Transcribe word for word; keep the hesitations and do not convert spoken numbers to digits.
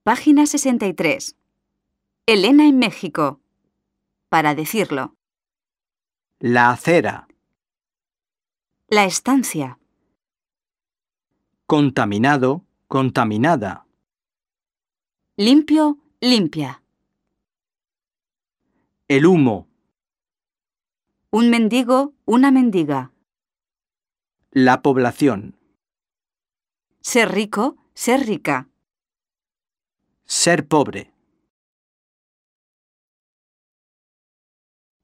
Página sesenta y tres. Elena en México. Para decirlo. La acera. La estancia. Contaminado, contaminada. Limpio, limpia. El humo. Un mendigo, una mendiga. La población. Ser rico, ser rica. Ser pobre.